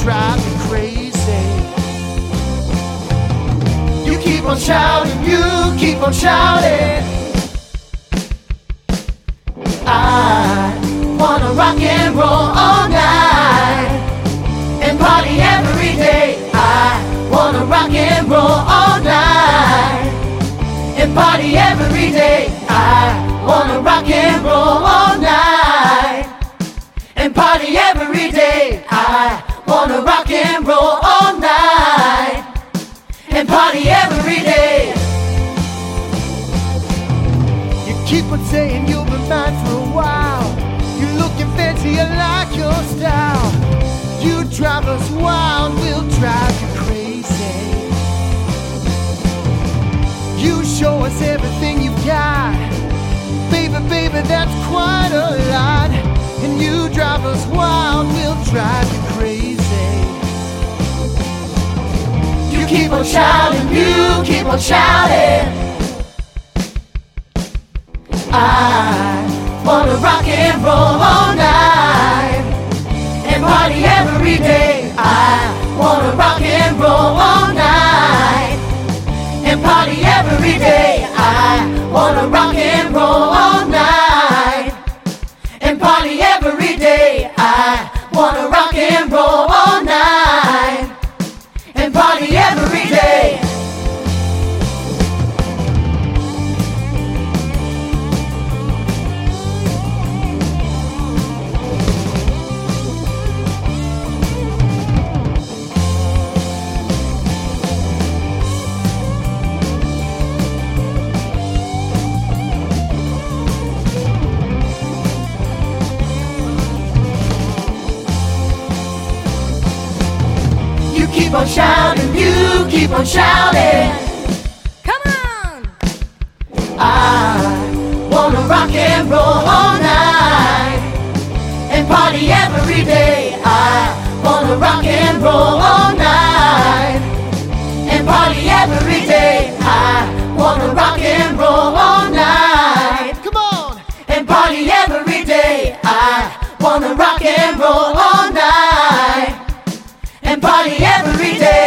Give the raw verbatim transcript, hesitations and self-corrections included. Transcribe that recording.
drive you crazy. You keep on shouting, you keep on shouting. I wanna rock and roll all night and party every day. I wanna rock and roll all night and party every day. I wanna rock and roll all night and party every day. I wanna rock and roll all night and party every day. You keep on saying you'll be mine for a while. You're looking fancy, I like your style. You drive us wild, we'll drive you crazy. You show us everything you've got. Baby, baby, that's quite a lot. And you drive us wild, we'll drive you crazy. You keep on shouting, you keep on shouting. I wanna rock and roll all night and party every day. I wanna rock and roll all night and party every day. I wanna rock and roll all night and party every day. I wanna rock and roll all night and party every day. Keep on shouting, you keep on shouting. Come on! I wanna rock and roll all night and party every day. I wanna rock and roll all night and party every day. I wanna rock and roll all night. Come on! And party every day. I wanna rock and roll all night and party every day.